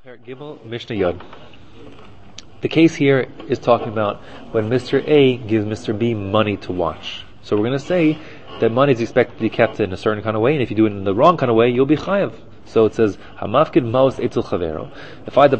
Parak Gimel, Mishnah Yod. The case here is talking about when Mr. A gives Mr. B money to watch. So we're going to say that money is expected to be kept in a certain kind of way, and if you do it in the wrong kind of way, you'll be chayav. So it says, Hamafkid maos etzel chavero. If I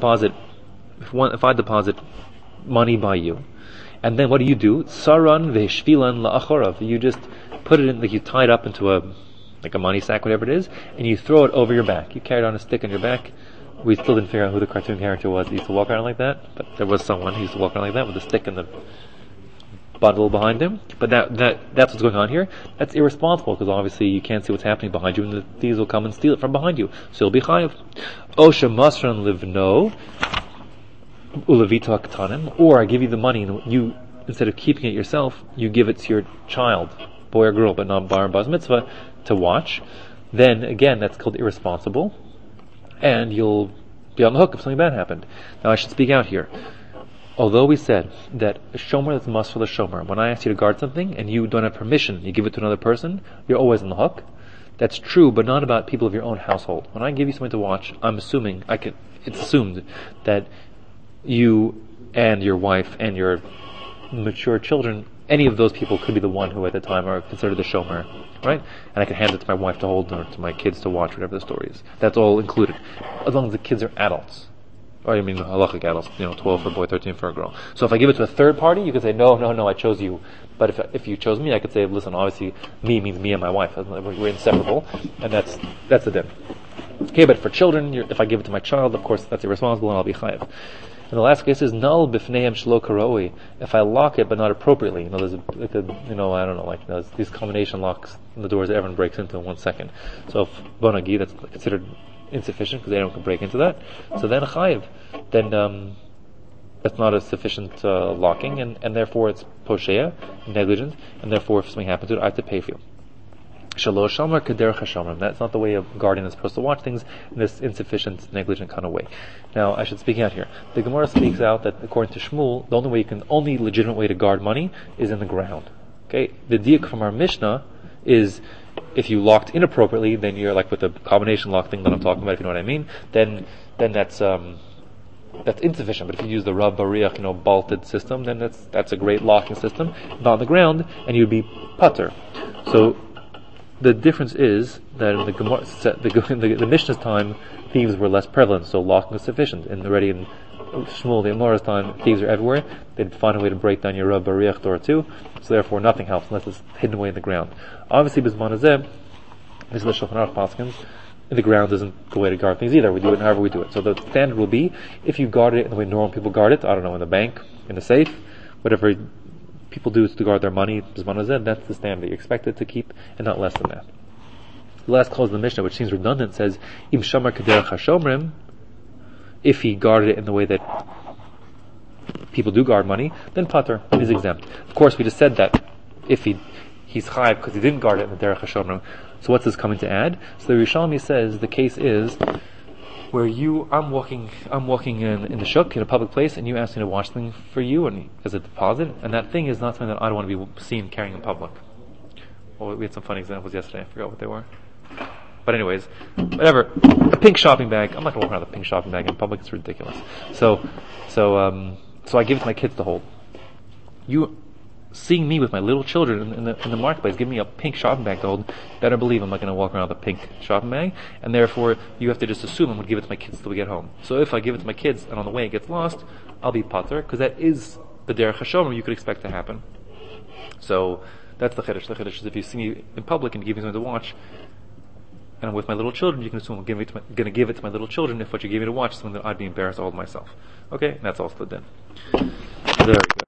deposit money by you, and then what do? Saran veheshvilan la'achorav. You just put it in, like you tie it up into a money sack, whatever it is, and you throw it over your back. You carry it on a stick on your back. We still didn't figure out who the cartoon character was. He used to walk around like that, but there was someone who used to walk around like that with a stick and the bundle behind him. But that's what's going on here. That's irresponsible, because obviously you can't see what's happening behind you, and the thieves will come and steal it from behind you. So you'll be chayav. Osha masran livno ulavita ktanim. Or I give you the money, and you, instead of keeping it yourself, you give it to your child, boy or girl, but not bar and bas mitzvah, to watch. Then again, that's called irresponsible, and you'll be on the hook if something bad happened. Now I should speak out here. Although we said that a shomer is must for the shomer, when I ask you to guard something and you don't have permission, you give it to another person, you're always on the hook. That's true, but not about people of your own household. When I give you something to watch, it's assumed that you and your wife and your mature children, any of those people could be the one who at the time are considered the shomer, right? And I can hand it to my wife to hold, or to my kids to watch, whatever the story is. That's all included, as long as the kids are adults. Or I mean halachic adults, 12 for a boy, 13 for a girl. So if I give it to a third party, you could say, no, I chose you. But if you chose me, I could say, listen, obviously, me means me and my wife. We're inseparable, and that's the din. Okay, but for children, if I give it to my child, of course, that's irresponsible, and I'll be chayav. And the last case is null bifneim shelo karoi. If I lock it but not appropriately, there's these combination locks in the doors that everyone breaks into in 1 second. So if bonagi, that's considered insufficient because anyone can break into that. So then chayiv, then that's not a sufficient locking, and therefore it's posheya, negligence, and therefore if something happens to it, I have to pay for you. Shalosh shamar kederech hashamar. That's not the way a guardian is supposed to watch things in this insufficient, negligent kind of way. Now, I should speak out here. The Gemara speaks out that according to Shmuel, the only legitimate way to guard money is in the ground. Okay, the diak from our Mishnah is if you locked inappropriately, then you're like with the combination lock thing that I'm talking about. If you know what I mean, then that's insufficient. But if you use the Rav Bariach, bolted system, then that's a great locking system. Not on the ground, and you'd be putter. So the difference is that in the Mishnah's time, thieves were less prevalent, so locking was sufficient. And already in Shmuel, the Amorah's time, thieves are everywhere. They'd find a way to break down your Rav Bariach door too, so therefore nothing helps unless it's hidden away in the ground. Obviously, Bizman Hazeh, this is the Shulchan Aruch Paskins, the ground isn't the way to guard things either. We do it however we do it. So the standard will be, if you guard it in the way normal people guard it, in the bank, in the safe, whatever people do to guard their money, that's the standard that you're expected to keep, and not less than that. The last clause of the Mishnah, which seems redundant, says, Im shamar kederech hashomrim, if he guarded it in the way that people do guard money, then pater, is exempt. Of course, we just said that if he's chayav because he didn't guard it in the derech hashomrim. So what's this coming to add? So the Rishalmi says the case is where I'm walking in the shuk in a public place, and you ask me to watch something for you and as a deposit, and that thing is not something that I don't want to be seen carrying in public. Well, we had some funny examples yesterday. I forgot what they were. But anyways, whatever. A pink shopping bag. I'm not going to walk around with a pink shopping bag in public. It's ridiculous. So I give it to my kids to hold. You seeing me with my little children in the marketplace, give me a pink shopping bag to hold, better believe I'm not going to walk around with a pink shopping bag, and therefore you have to just assume I'm going to give it to my kids till we get home. So if I give it to my kids and on the way it gets lost, I'll be pater, because that is the derech hashomer you could expect to happen. So that's the chiddush. The chiddush is if you see me in public and you give me something to watch, and I'm with my little children, you can assume I'm going to give it to my little children if what you gave me to watch is something that I'd be embarrassed to hold myself. Okay? And that's also the din. Very good.